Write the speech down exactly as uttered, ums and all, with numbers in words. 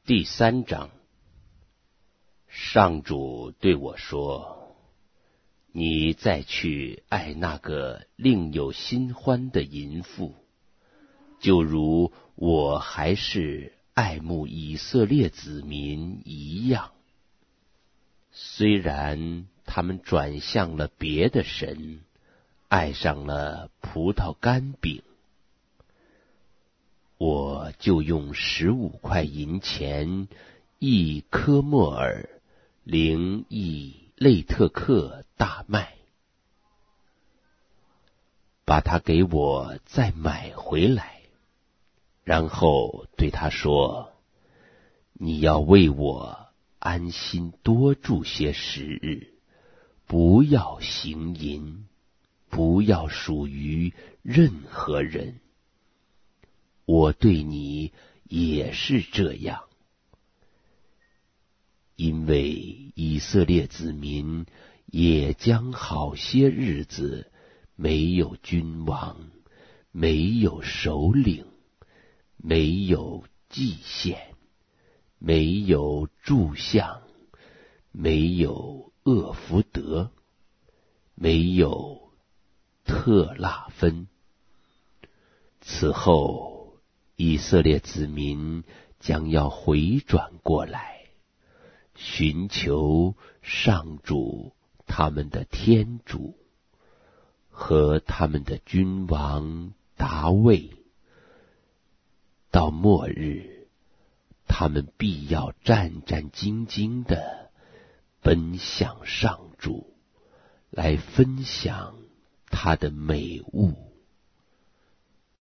第三章，上主对我说：你再去爱那个另有新欢的淫妇，就如我还是爱慕以色列子民一样。虽然他们转向了别的神，爱上了葡萄干饼，我就用十五块银钱一科莫尔零一类特克大麦，把它给我再买回来，然后对他说：你要为我安心多住些时日，不要行淫，不要属于任何人。我对你也是这样，因为以色列子民也将好些日子没有君王，没有首领，没有祭献，没有柱像，没有厄弗得，没有特辣分。此后以色列子民将要回转过来，寻求上主他们的天主和他们的君王达味。到末日，他们必要战战兢兢地奔向上主，来分享他的美物。